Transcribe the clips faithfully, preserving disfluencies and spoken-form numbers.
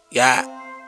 Yeah,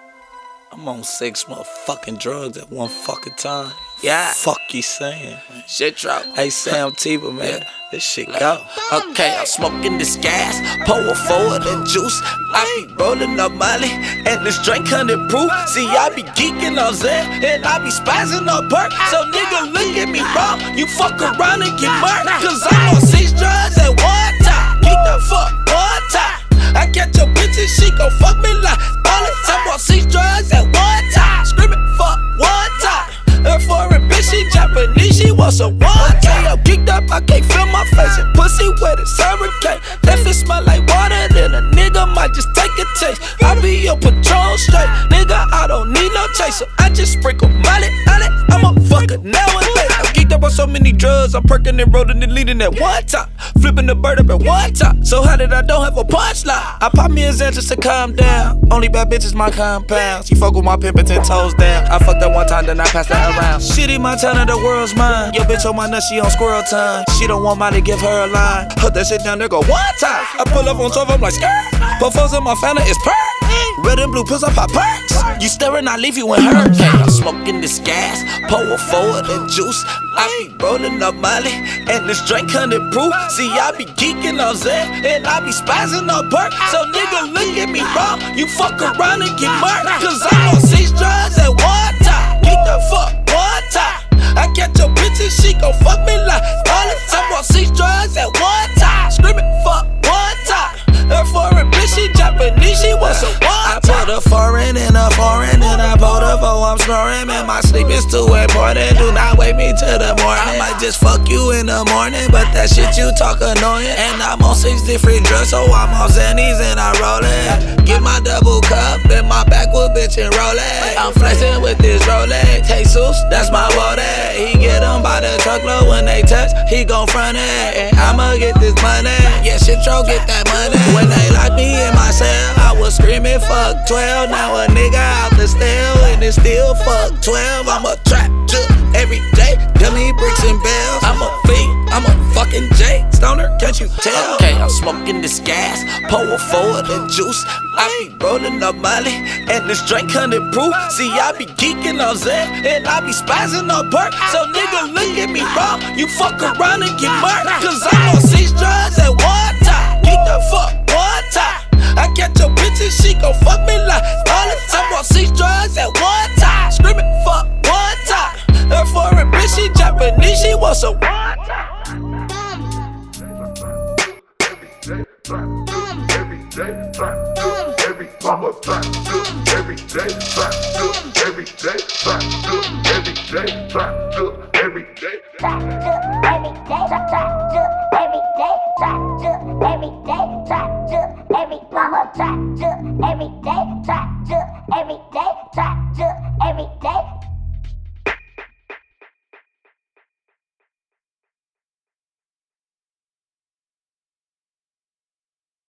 I'm on six motherfucking drugs at one fucking time. Yeah, fuck you saying? Shit drop. Hey Sam Tiba, man, Yeah. this shit go. Okay, I'm smoking this gas, pour forward and juice. I be rolling up Molly, and this drink hundred proof. See, I be geeking on Zen, and I be spazzing on perk. So nigga, look at me wrong, you fuck around and get murked. Cause I'm on six drugs at one time. Geek the fuck one time. I catch your bitch and she gon' fuck me like all the time. I'm on six drugs at one time. Screaming fuck one time. Her foreign bitch, she Japanese, she wants a one time. Yo, geeked up, I can't feel my face. And pussy wet as hurricane. If it smell like water, then a nigga might just take a taste. I be your Patron straight. Nigga, I don't need no chaser. I just sprinkle Molly on it. I'm a fucker nowadays. I'm geeked up on so many drugs. I'm perking and rolling and leading at one time. Flipping the bird up at one time. So how did I don't have a punchline? I pop me a Zen just to calm down. Only bad bitches my compound. She fuck with my pimpin' ten toes down. I fucked that one time, then I passed that around. Shitty Montana, the world's mine. Yo bitch on my nuts, she on squirrel time. She don't want mine to give her a line. Put that shit down there, go one time. I pull up on twelve, I'm like skirt. Put foes in my Fanta, it's perk. Red and blue pills, I pop perks. You staring, I leave you in hurt. Okay, I'm smoking this gas, pour forward and juice. I be rolling up Molly, and this drink hundred proof. See, I be geeking on Zen, and I be spazzing on perk. So nigga, look at me wrong, you fuck around and get murked. Cause I'm on six drugs at one time. Geek the fuck one time. I catch your bitch and she gon' fuck me like all the time. I'm on six drugs at one time. Screaming fuck one time. Her foreign bitch, she Japanese, she wants a one time. I put a foreign in a foreign, and I pulled a four, I'm snoring. Man, my sleep is too important, do not wake me till the morning. I might just fuck you in the morning, but that shit you talk annoying. And I'm on six different drugs, so I'm on Xannies and I roll it. Get my double cup in my backwood, bitch, and roll it. I'm flexing with this Rolex, Jesus, that's my water. He get them by the truckload when they touch, he gon' front it. And I'ma get this money, yeah, shit, yo, get that money. When they locked me in my cell, I was screaming fuck twelve. Now a nigga out the stale, and it's still fuck twelve. I'm a trap juke every day, dummy bricks and bells. I'm a fiend, I'm a fucking J Stoner, can't you tell? Okay, I'm smoking this gas, pour forward and juice. I be rolling up Molly, and this drink hundred proof. See, I be geeking on Zen, and I be spazzing on perk. So nigga, look at me wrong, you fuck around and get murked. Cause I'm on six drugs at one time. Geek the fuck one time. I catch your bitch and she gon' fuck me like all the time. I'm on six drugs at one time. Screaming fuck one time. Her foreign bitch, she Japanese, she wants a one time. Every day, try to every mama try to every day, try to every day, try to every day, try to every day, try to every day, try to every day, try to every day, try to every mama try to every day, try to every day, try to every day.